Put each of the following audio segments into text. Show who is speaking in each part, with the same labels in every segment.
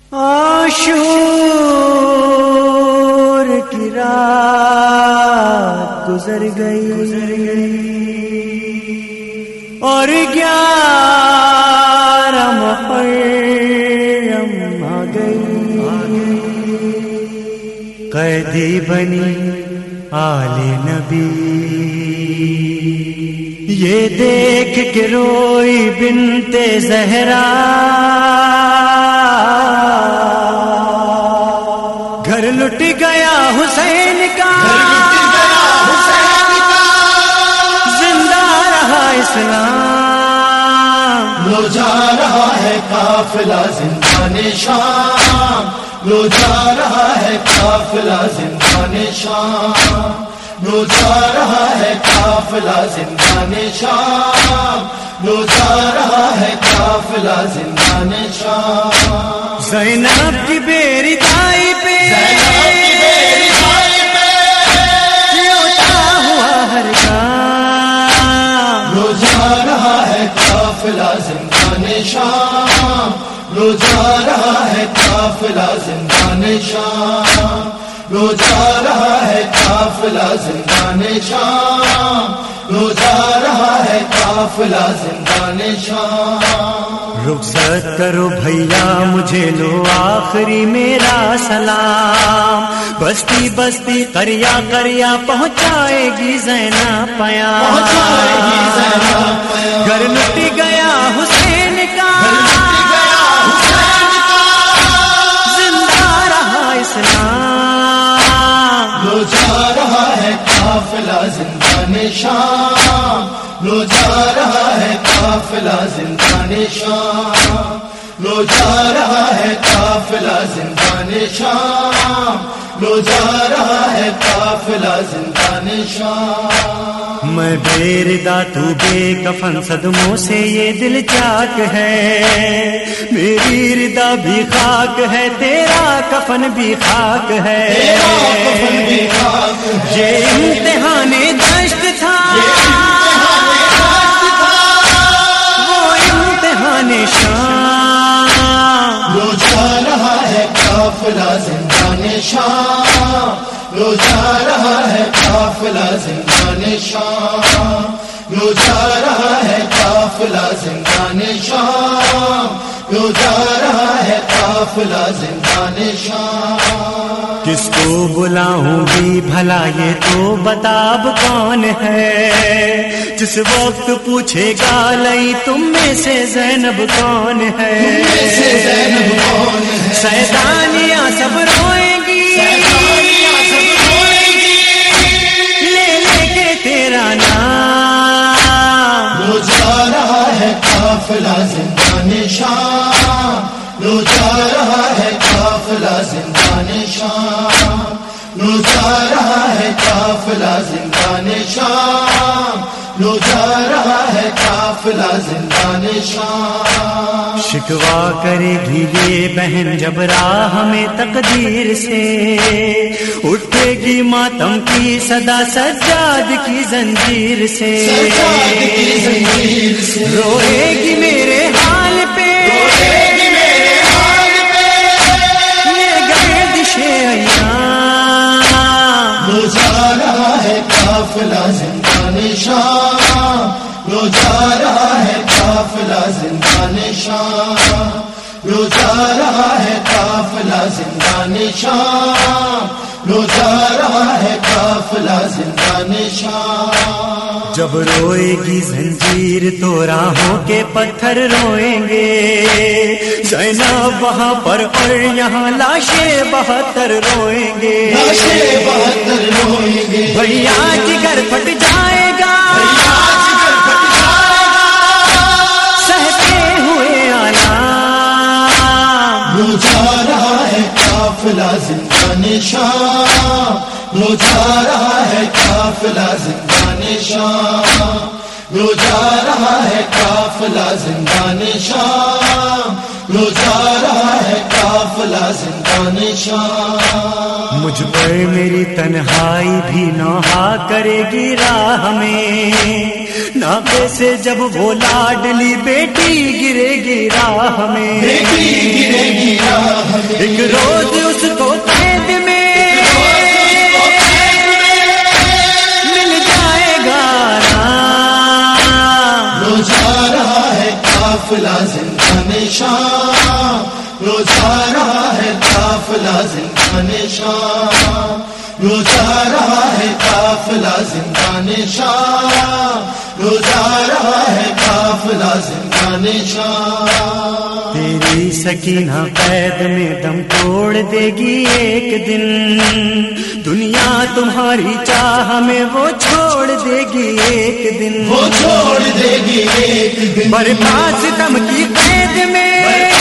Speaker 1: عاشور کی رات گزر گئی اور 11 محرم آ گئی. قیدی بنی آل نبی یہ دیکھ کے روئی بنت زہرا. گھر لٹ گیا حسین کا زندہ رہا اسلام.
Speaker 2: لو جا رہا ہے قافلہ زندان شام، لو جا رہا ہے قافلہ زندان شام، لو جا رہا ہے قافلہ زندان شام، لو جا رہا ہے قافلہ زندان شام.
Speaker 1: زینب کی بیری دائی پہ لوٹا ہوا ہر گام.
Speaker 2: لو جا رہا ہے قافلہ زندان شام، لو جا رہا ہے قافلہ زندان شام، لو جا رہا ہے قافلہ زندان شام، لو جا رہا ہے قافلہ زندان شام.
Speaker 1: رخصت کرو بھیا مجھے لو آخری میرا سلام. بستی بستی قریا قریا پہنچائے گی زینب پیام. گھر لٹ گیا حسین کا زندہ رہا اسلام.
Speaker 2: لو جا رہا ہے قافلہ زندان شام، لو جا رہا ہے قافلہ زندان شام، لو جا رہا ہے قافلہ زندان شام، لو جا رہا ہے قافلہ زندان شام.
Speaker 1: میں بے ردا تو بے کفن صدموں سے یہ دل چاک ہے. میری ردا بھی خاک ہے تیرا کفن بھی خاک ہے. یہ امتحان دشت تھا وہ امتحان شام.
Speaker 2: لو جا رہا ہے قافلہ زندان شام، لو جا رہا ہے قافلہ زندان شام، لو جا رہا ہے قافلہ زندان شام، لو جا رہا ہے قافلہ زندان شام.
Speaker 1: کس کو بلاؤں گی بھلا یہ تو بتاب کون ہے. جس وقت پوچھے گا لئی تم میں سے زینب کون ہے. سیدانیاں سب روئیں گی لے لے کے تیرا نام.
Speaker 2: لو جا رہا ہے قافلہ زندان شام، لو جا رہا ہے قافلہ زندان شام، لو جا رہا ہے قافلہ زندان شام، لو جا رہا ہے قافلہ زندان شام.
Speaker 1: شکوا کرے گی یہ بہن جب راہ میں تقدیر سے. اٹھے گی ماتم کی صدا سجاد کی زنجیر سے. روئے گی میرے حال پہ یہ گردش ایام.
Speaker 2: لو جا رہا ہے قافلہ زندان شام، لو جا رہا ہے قافلہ زندان شام، لو جا رہا ہے قافلہ زندان شام، لو جا رہا ہے قافلہ زندان شام.
Speaker 1: جب روئے گی زنجیر تو راہوں کے پتھر روئیں گے. زینب وہاں پر اور یہاں لاشیں 72 روئیں گے. بھیا جگر پھٹ جائے گا سہتے ہوئے آلام.
Speaker 2: لو جا رہا ہے قافلہ زندان شام، لو جا رہا ہے قافلہ زندان شام، لو جا رہا ہے قافلہ زندان شام، لو جا رہا ہے قافلہ زندان شام.
Speaker 1: مجھ پر میری تنہائی بھی نوحہ کرے گی راہ میں. ناقے سے جب وہ لاڈلی بیٹی گرے گی راہ میں. روز اس کو قید میں مل جائے گا آرام.
Speaker 2: رو جا رہا ہے قافلہ زندان شام، رو جا رہا ہے قافلہ زندان شام، رو جا رہا ہے قافلہ زندان شام، رو جا رہا ہے قافلہ زندان شام.
Speaker 1: تیری سکینہ قید میں دم توڑ دے گی ایک دن، دنیا تمہاری چاہ میں وہ چھوڑ دے گی ایک دن،
Speaker 2: وہ چھوڑ دے گی ایک دن.
Speaker 1: برپا ستم کی قید میں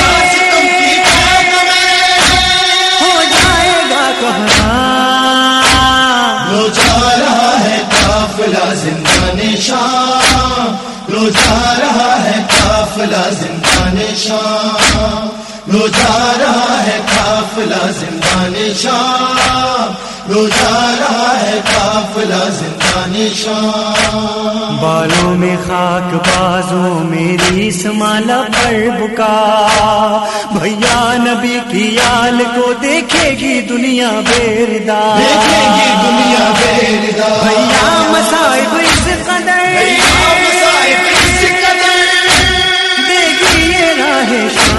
Speaker 1: ہو جائے گا کوہرام.
Speaker 2: رو جا رہا ہے قافلہ زندان شام، رو جا رہا ہے قافلہ زندان شام، رو جا رہا ہے قافلہ زندان شام، رو جا رہا ہے قافلہ زندان شام.
Speaker 1: بالوں میں خاک بازوں میری سمالا پر بکا، بھیا نبی کی آل کو دیکھے گی دنیا بیردا،
Speaker 2: دیکھے گی دنیا بیردا.
Speaker 1: بھیا مصائب اس قدر دیکھی یہ راہ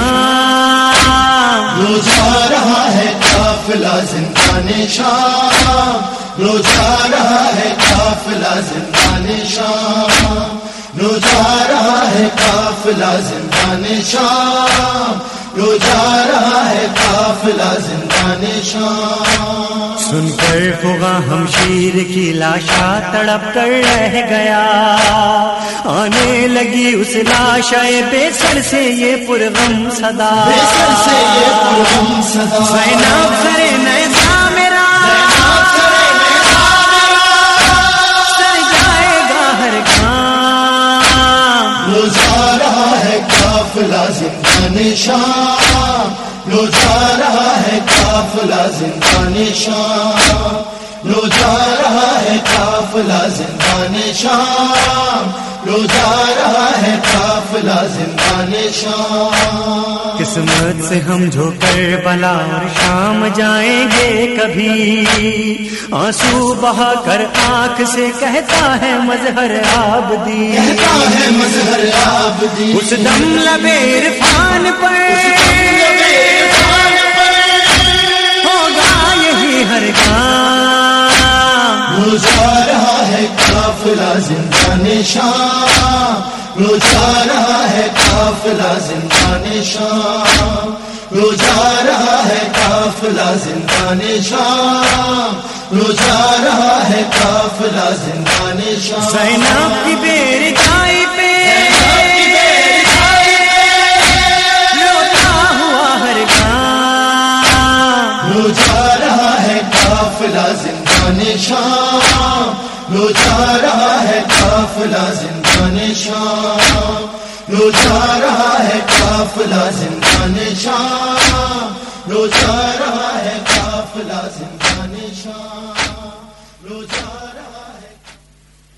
Speaker 1: شام.
Speaker 2: رو جا رہا ہے قافلہ زندان شام، رو جا رہا ہے قافلہ زندان شام، رو جا رہا ہے قافلہ زندان شام، رو جا رہا ہے قافلہ زندان شام.
Speaker 1: سن کر ہوگا ہم شیر کی لاشا تڑپ کر رہ گیا، آنے لگی اس لاشا بے سر سے یہ پرغم صدا،
Speaker 2: بے سر سے یہ پرغم صدا.
Speaker 1: زینب سر نیزا میرا سر جائے گا ہر کام.
Speaker 2: رو جا رہا ہے قافلہ زندان شام، رو جا رہا ہے قافلہ زندان شام، رو جا رہا ہے قافلہ زندان شام، رو جا رہا ہے قافلہ زندان شام.
Speaker 1: قسمت سے ہم جو کربلا اور شام جائیں گے کبھی، آنسو بہا کر آنکھ سے کہتا ہے مظہر عابدی،
Speaker 2: کہتا ہے مظہر عابدی.
Speaker 1: اس دم لبے عرفان پر ہوگا یہی ہر کام.
Speaker 2: رو جا رہا ہے قافلہ زندان شام، رو جا رہا ہے قافلہ زندان شام، رو جا رہا ہے قافلہ زندان شام، رو جا رہا ہے قافلہ زندان شام.
Speaker 1: زینب کی بیر جائی پہ روتا ہوا ہر کام.
Speaker 2: رو جا رہا ہے قافلہ زندان شام، رو جا رہا ہے قافلہ زندان شام، رو جا رہا ہے قافلہ زندان شام.